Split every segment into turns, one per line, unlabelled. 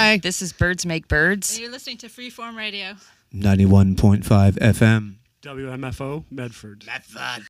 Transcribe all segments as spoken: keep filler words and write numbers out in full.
Hi.
This is Birds Make Birds.
And you're listening to Freeform Radio.
ninety-one point five F M.
W M F O, Medford.
Medford.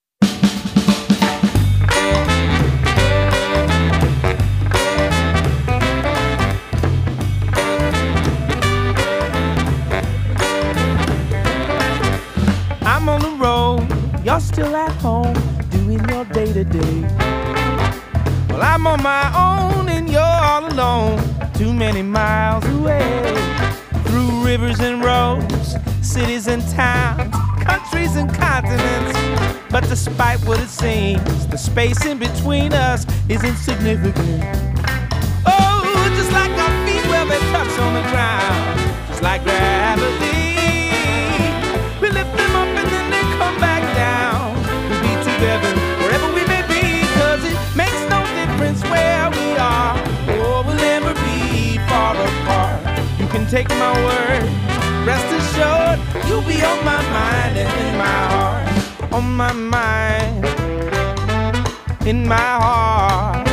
I'm on the road, you're still at home, doing your day-to-day. Well, I'm on my own and you're all alone, too many miles away. Through rivers and roads, cities and towns, countries and continents. But despite what it seems, the space in between us is insignificant. Oh, just like our feet where they touch on the ground, just like gravity. We lift them up and then they come back down. We'll be together wherever we may be, cause it makes no difference where we are. Oh, we'll never be far apart. You can take my word, rest assured, you'll be on my mind and in my heart. On my mind, in my heart.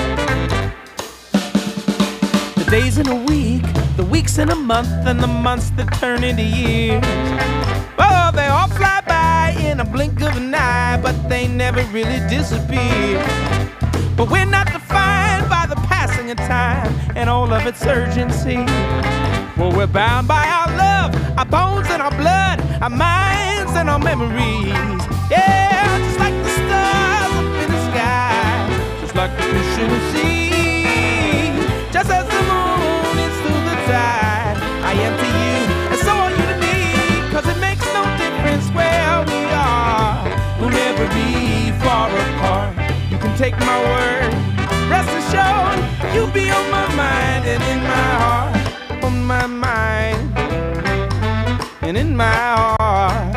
The days in a week, the weeks in a month, and the months that turn into years. Oh, they all fly by in a blink of an eye, but they never really disappear. But we're not defined by the passing of time and all of its urgency. Well, we're bound by our love, our bones and our blood, our minds and our memories. Yeah, just like the stars up in the sky, just like the fish in the sea. Just as the moon is through the tide, I am to you, and so are you to me. Cause it makes no difference where we are, we'll never be far apart. You can take my word, rest assured, you'll be on my mind and in my heart. On my mind and in my heart.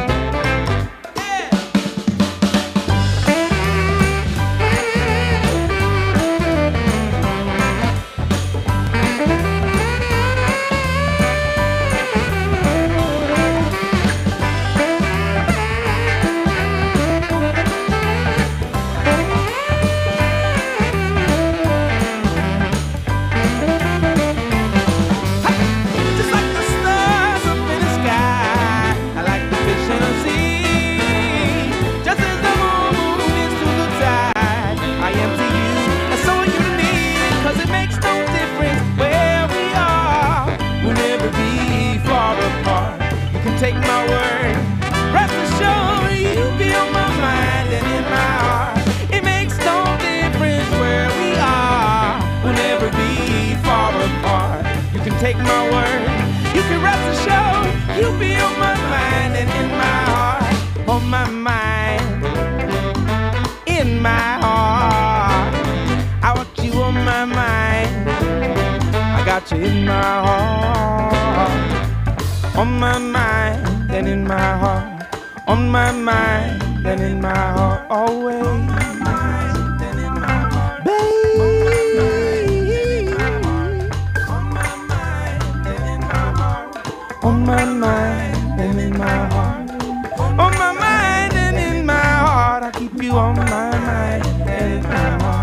Take my word, rest assured, you'll be on my mind and in my heart. It makes no difference where we are, we'll never be far apart. You can take my word, you can rest assured, you'll be on my mind and in my heart. On my mind, in my heart. I want you on my mind, I got you in my heart. On my mind and in my heart. On my mind and in my heart. Always. On my mind and in my heart. Baby. On my mind and in my heart. On my mind and in my heart. On my mind and in my heart. I keep you on my mind and in my heart.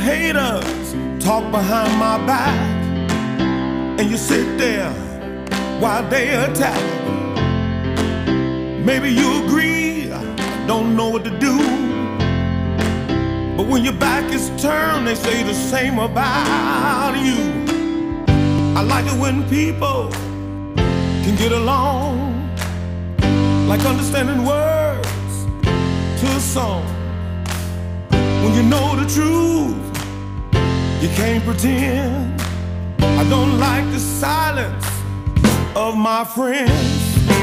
haters talk behind my back, and you sit there while they attack. Maybe you agree, I don't know what to do, but when your back is turned, they say the same about you. I like it when people can get along, like understanding words to a song. When you know the truth, you can't pretend. I don't like the silence of my friends.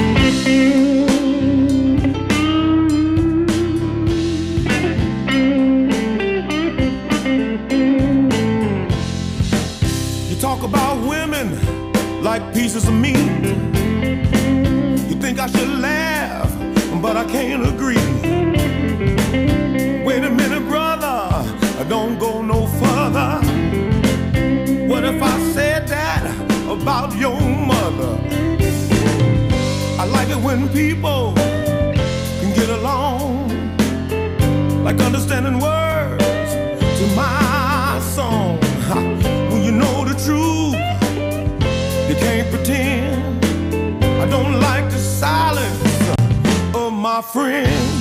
You talk about women like pieces of meat. You think I should laugh, but I can't agree. Wait a minute, brother, don't go no further. What if I said that about your mother? I like it when people can get along, like understanding words to my song. When you know the truth, you can't pretend. I don't like the silence of my friends.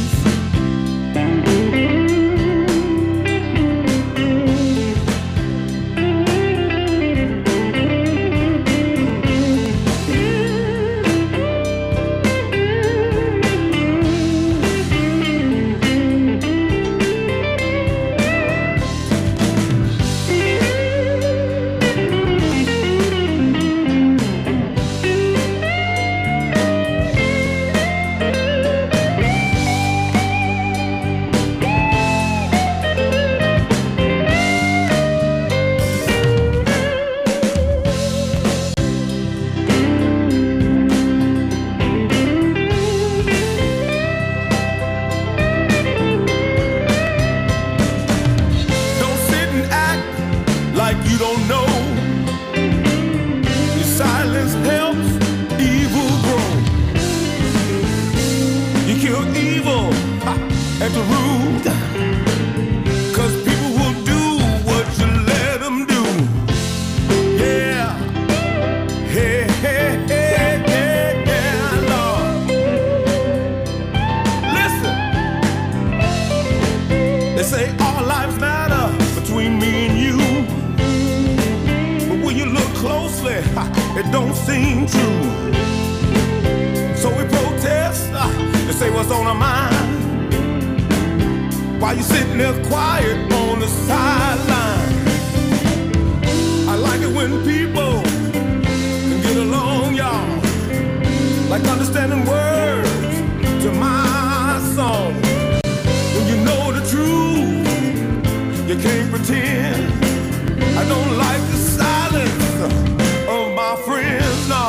It don't seem true. So we protest uh, and say what's on our mind, while you sitting there quiet on the sideline. I like it when people can get along, y'all, like understanding words to my song. When you know the truth, you can't pretend. I don't like the silence of my friends, no.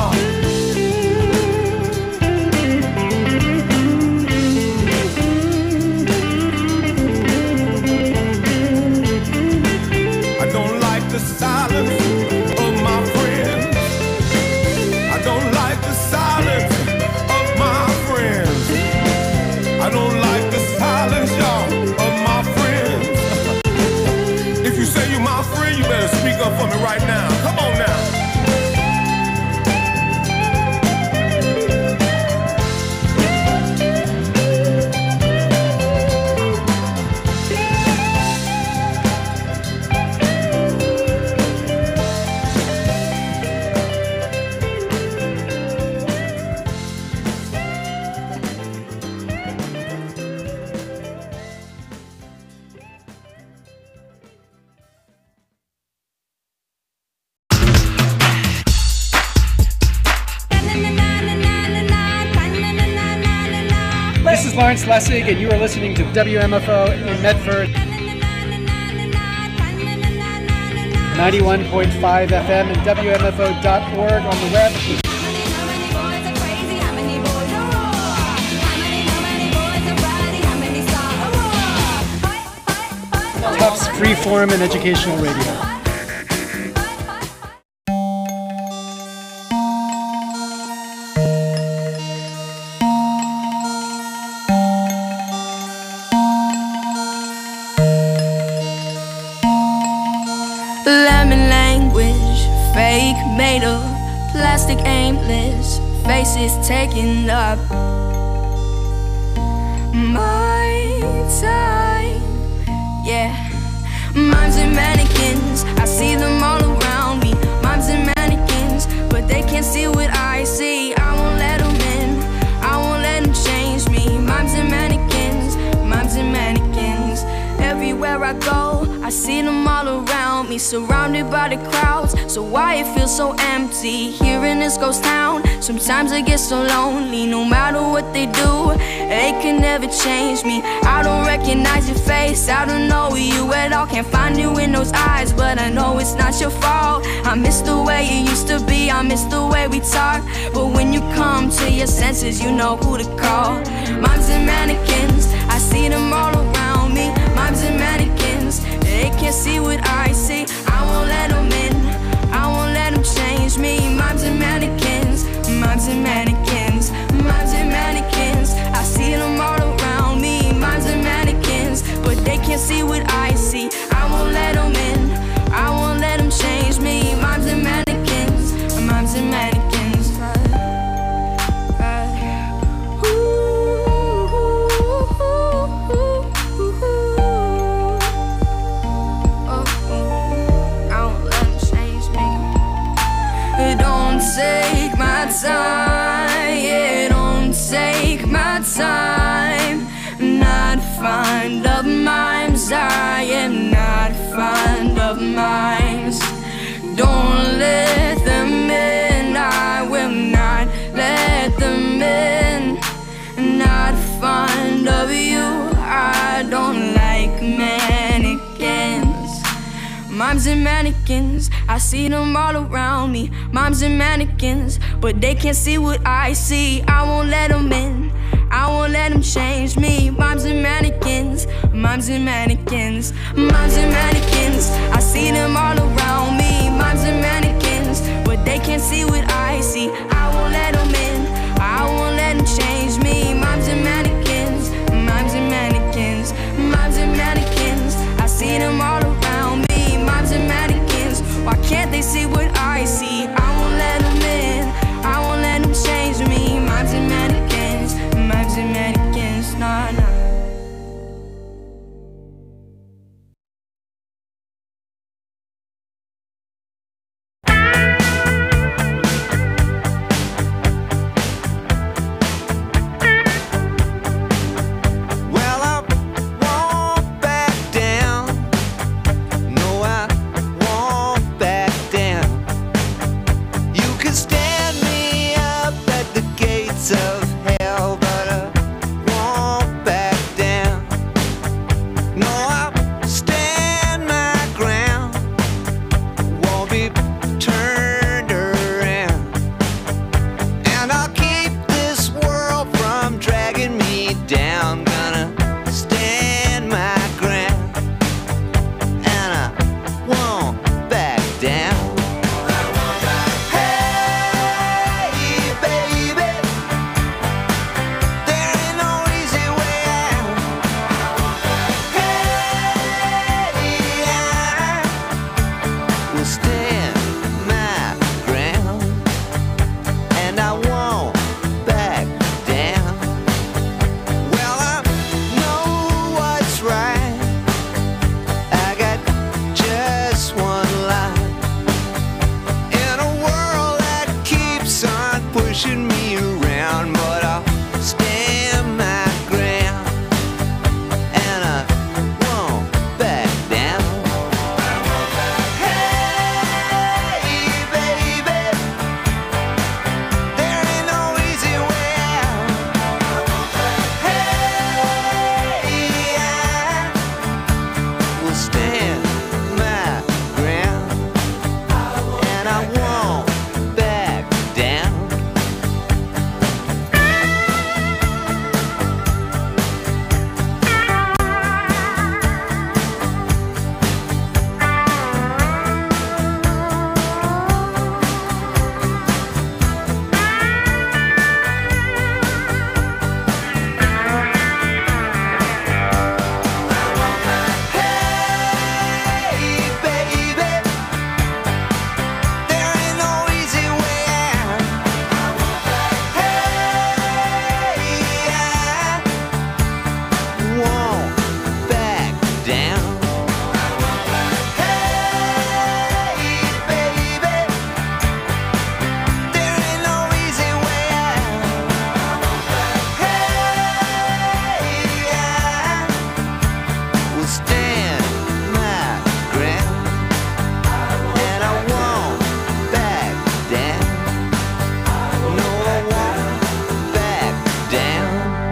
I don't like the silence of my friends. I don't like the silence of my friends. I don't like the silence, y'all, of my friends. If you say you're my friend, you better speak up for me right now. Come on now.
This is Lawrence Lessig, and you are listening to W M F O in Medford. ninety-one point five F M and W M F O dot org on the web. Tufts Freeform and Educational Radio.
Lemon language, fake made up, plastic aimless, faces taken up. My time, yeah. Mimes and mannequins, I see them all around me. Mimes and mannequins, but they can't see what I see. I won't let them in, I won't let them change me. Mimes and mannequins, mimes and mannequins. Everywhere I go, I see them all around me, surrounded by the crowds. So why it feels so empty here in this ghost town? Sometimes I get so lonely, no matter what they do, they can never change me. I don't recognize your face, I don't know you at all. Can't find you in those eyes, but I know it's not your fault. I miss the way you used to be, I miss the way we talk. But when you come to your senses, you know who to call. Mimes and mannequins, I see them all around me. Mimes and mannequins, they can't see what I see. I won't let them in, I won't let them change me. Mimes and mannequins, mimes and mannequins, mimes and mannequins, I see them all around me. Mimes and mannequins, but they can't see what I see. I won't let them in, I won't let them change me. Mimes and mannequins, mimes and mannequins. Take my time, yeah, don't take my time. Not fond of mimes, I am not fond of mimes. Don't let them in, I will not let them in. Not fond of you, I don't like mannequins. Mimes and mannequins, I see them all around me. Mimes and mannequins, but they can't see what I see. I won't let them in, I won't let them change me. Mimes and mannequins, mimes and mannequins, mimes and mannequins, I see them all around me. Mimes and mannequins, but they can't see what I see. I won't let them in, I won't let them change me. Mimes and mannequins, mimes and mannequins, mimes and mannequins, I see them all around me. Mimes and mannequins, why can't they see what I see? I won't let them in, I won't let them change me. Mimes and mannequins, mimes and mannequins, nah, nah.
stand my ground, and I won't back down. No, I won't back down.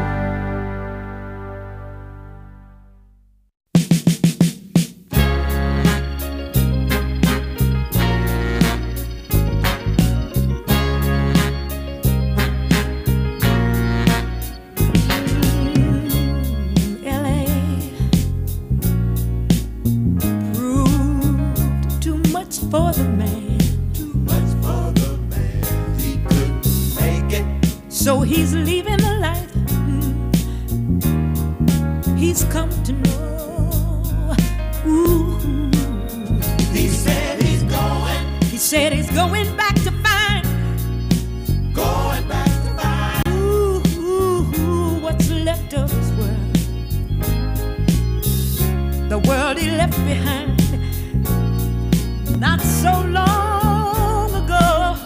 L A proved too much for the man. Too much for the man. He couldn't make it. So he's leaving the life he's come to know. Ooh. He said he's going. He said he's going back to find. Going back to find. Ooh, ooh, ooh, what's left of his world. The world he left behind not so long ago.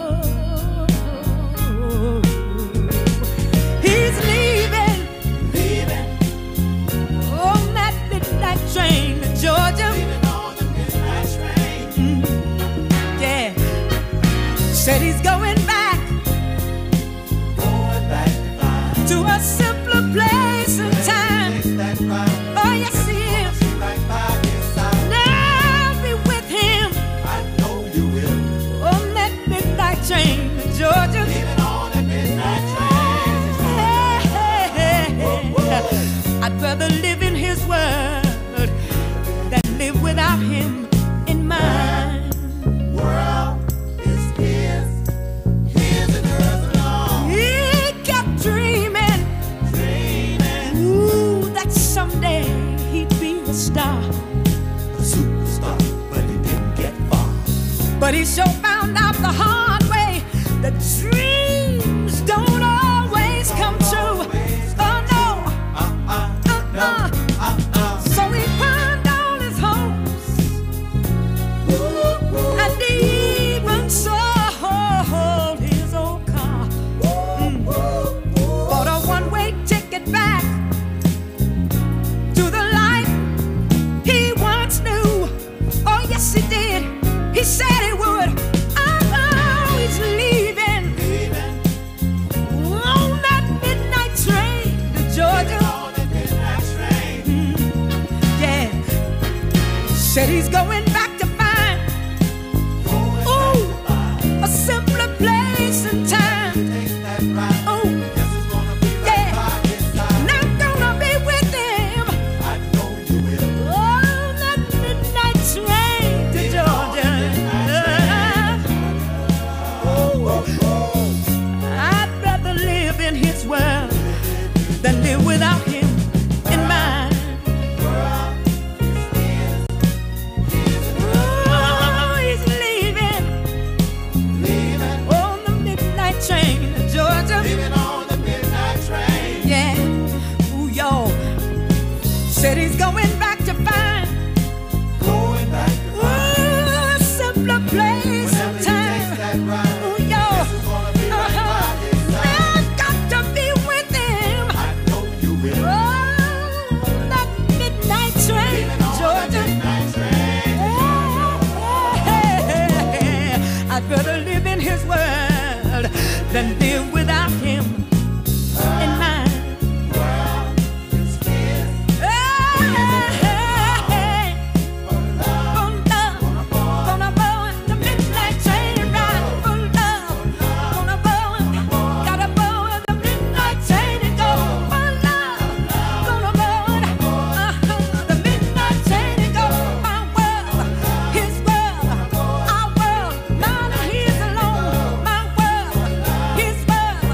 He's leaving, leaving on that midnight train to Georgia. Leaving on the midnight train. Mm, yeah. Said he's going back, going back to, find. to a simpler place and time. That right. Oh yes, he is. Right by his side. Now be with him. I know you will. On that midnight train to Georgia. Leaving on that midnight train. Hey, hey, hey, hey. I'd rather live in his world than live without him in mine. World is his, his and hers alone. He kept dreaming, dreaming. Ooh, that someday he'd be a star, a superstar, but he didn't get far. But he sure found out the hard way that dreams don't always come true. Oh no, uh-uh, uh-uh. So he pawned all his homes, and he even sold his old car. Mm. Bought a one-way ticket back to the life he once knew. Oh yes, he did. He said he would. Oh, he's leaving, leaving on that midnight train to Georgia. On that midnight train. Mm, yeah. Said he's going back to find, ooh, a simpler place and time. Oh, yeah. And I'm gonna be with him. I know you will. On that midnight train to Georgia. I'd rather live in his world than live without him in mine. Oh, he's leaving, leaving on the midnight train to Georgia. Leaving on the midnight train. Yeah. Ooh, y'all. Said he's going back to find, going back to find. Ooh, a simpler place and time. Ooh, y'all. Uh-huh. I've got to be with him. I know you will. Oh, that midnight train, Georgia. Hey, hey, hey. I'd rather live in his world than live without him in mine. Hey, hey, hey. Gonna, gonna board the midnight train ride. For love, gonna board, gotta board the midnight train and go. For love, gonna board, uh-huh, the midnight train and go. My world, his world, our world, mine and his alone. My world, his world,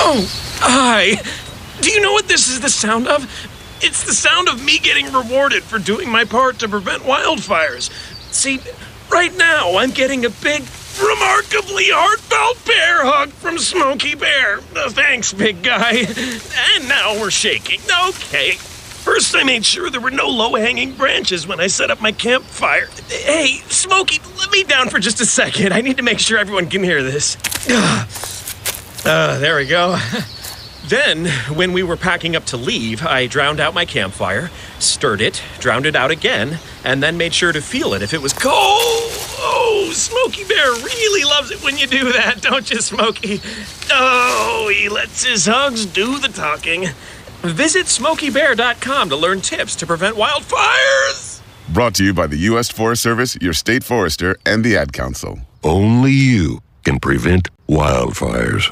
Oh, hi. Do you know what this is the sound of? It's the sound of me getting rewarded for doing my part to prevent wildfires. See, right now I'm getting a big, remarkably heartfelt bear hug from Smokey Bear. Uh, thanks, big guy. And now we're shaking. Okay. First, I made sure there were no low-hanging branches when I set up my campfire. Hey, Smokey, let me down for just a second. I need to make sure everyone can hear this. Uh, there we go. Then, when we were packing up to leave, I drowned out my campfire, stirred it, drowned it out again, and then made sure to feel it if it was cold. Oh, Smokey Bear really loves it when you do that, don't you, Smokey? Oh, he lets his hugs do the talking. Visit smokey bear dot com to learn tips to prevent wildfires.
Brought to you by the U S Forest Service, your state forester, and the Ad Council.
Only you can prevent wildfires.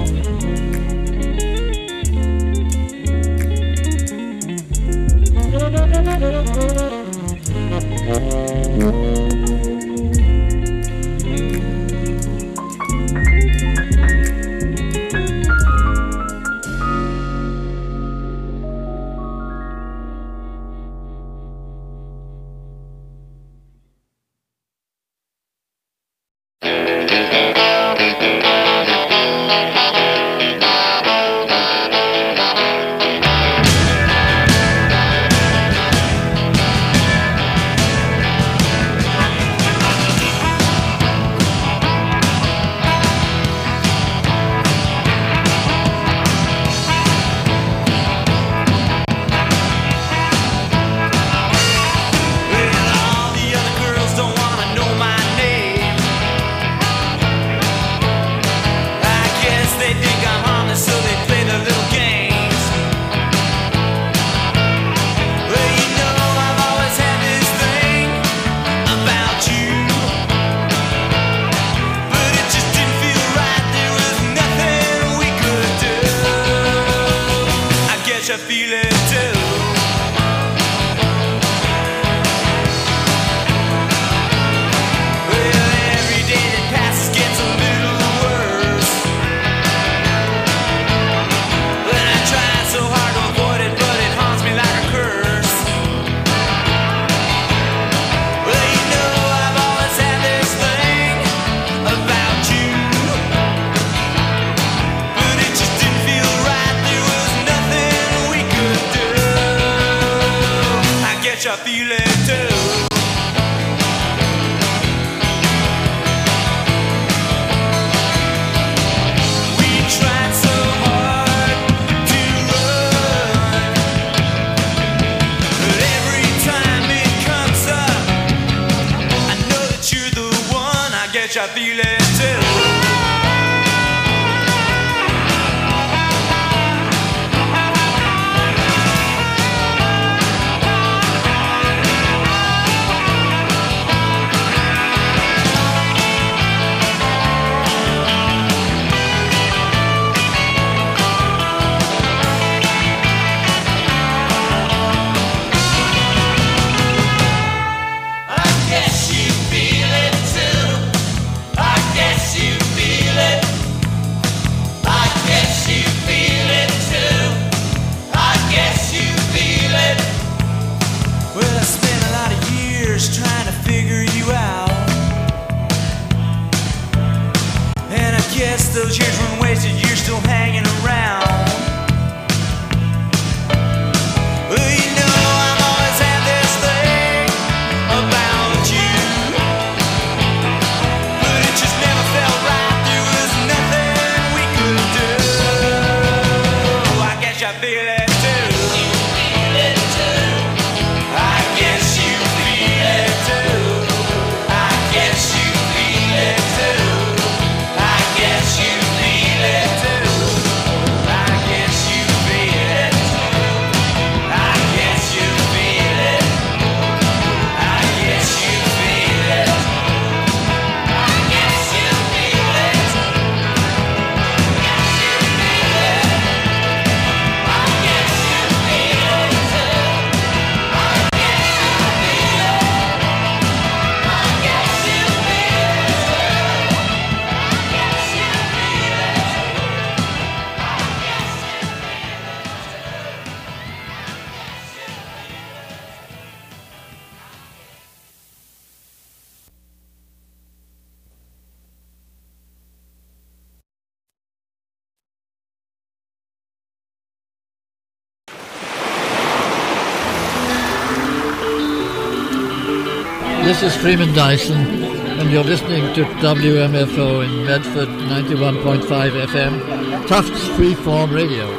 This is Freeman Dyson, and you're listening to W M F O in Medford, ninety-one point five F M, Tufts Freeform Radio.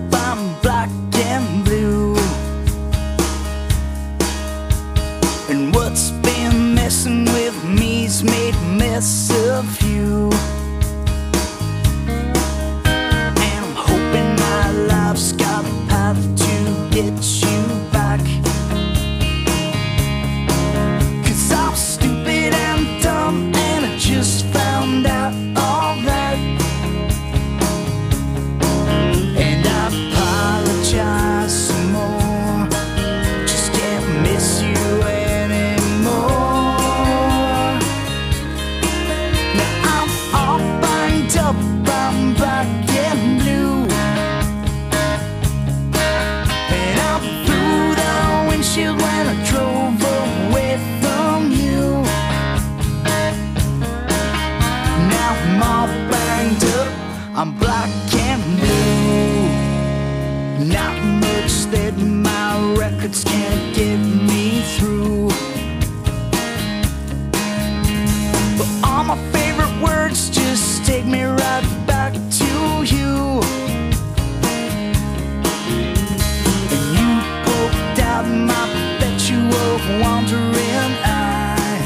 I'm black and blue. And what's been messing with me's made a mess of you. And I'm hoping my life's got a path to get you back. 'Cause I'm stupid and dumb, and I just found out all that. And I apologize some more, just can't miss you anymore. Now I'm all banged up, I'm black and blue. And I'm through the windshield when I drove away from you. Now I'm all banged up, I'm black and blue. Not much that my records can't get me through. But all my favorite words just take me right back to you. And you poked out my perpetual wandering eye.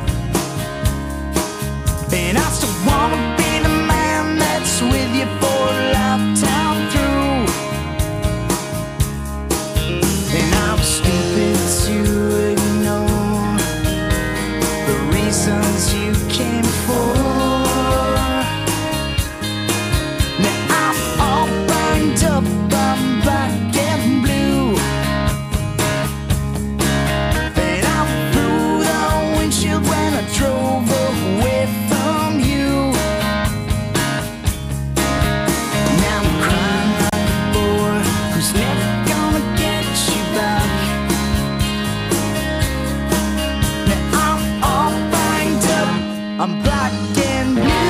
And I still wanna be the man that's with you for a lifetime through. And I'm stupid to ignore the reasons you came for. Now I'm all banged up, I'm black and blue. And I'm through the windshield when I drove away from you. Now I'm crying like a boy who's never gonna get you back. Now I'm all banged up, I'm black and blue.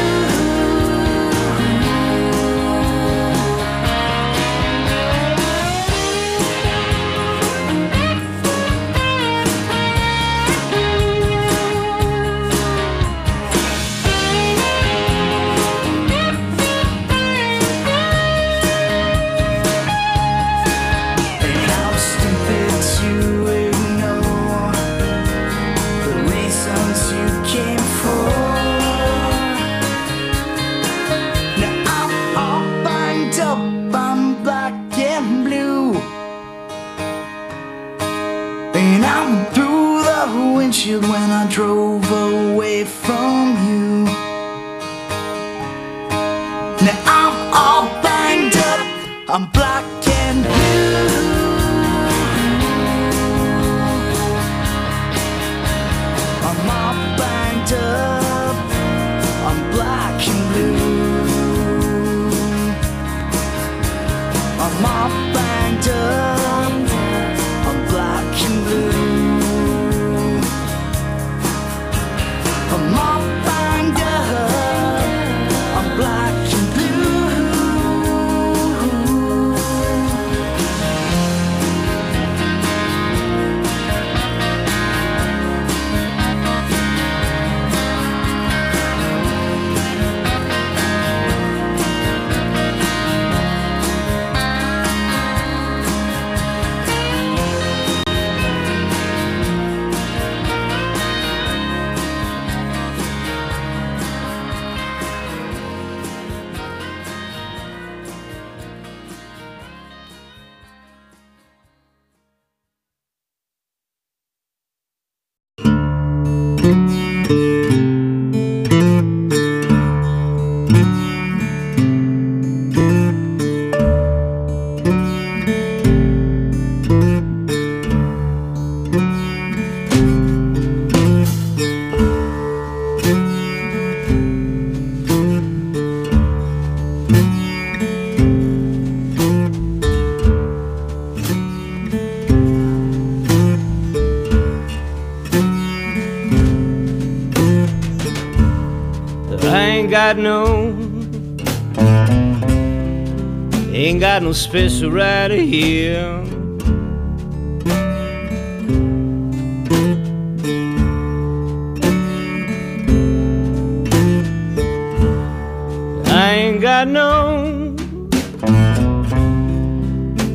And I'm stupid to ignore the reasons you came for. Now I'm all banged up, I'm black and blue. And I'm through the windshield when I drove away from you. Now I'm all banged up, I'm black and blue. I'm all banged up, I'm black and blue. I'm all banged up, I'm black and blue. I'm all banged up, I'm black and blue.
got no, ain't got no special right here. I ain't got no,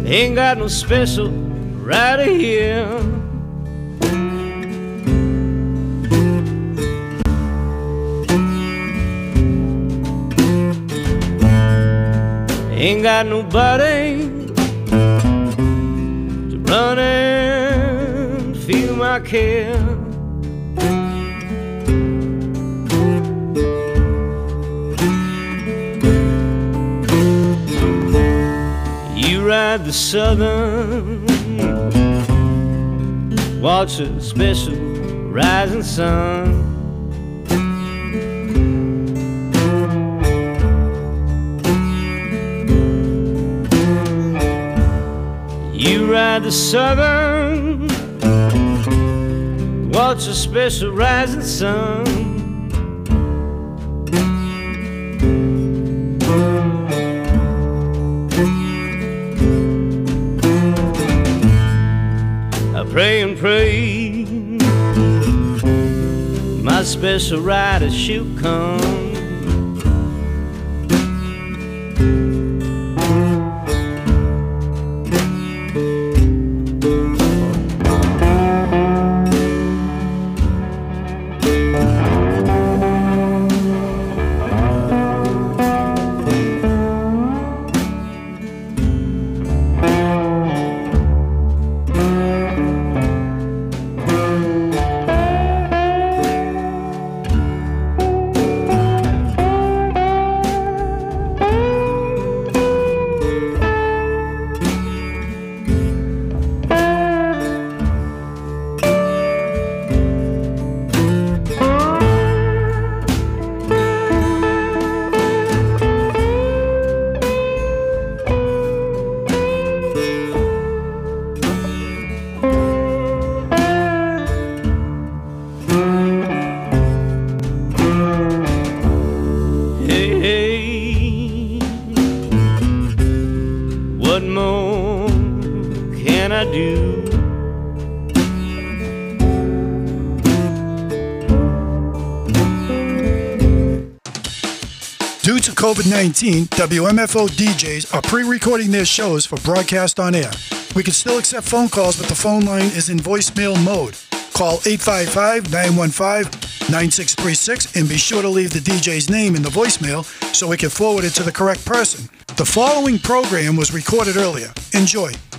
Ain't got no special right here. Ain't got nobody to run and feel my care. You ride the southern, watch a special rising sun. You ride the southern, watch a special rising sun. I pray and pray my special rider she'll come. What more can I do?
Due to COVID nineteen, W M F O D Js are pre-recording their shows for broadcast on air. We can still accept phone calls, but the phone line is in voicemail mode. Call eight five five, nine one five, nine six three six and be sure to leave the D J's name in the voicemail so we can forward it to the correct person. The following program was recorded earlier. Enjoy.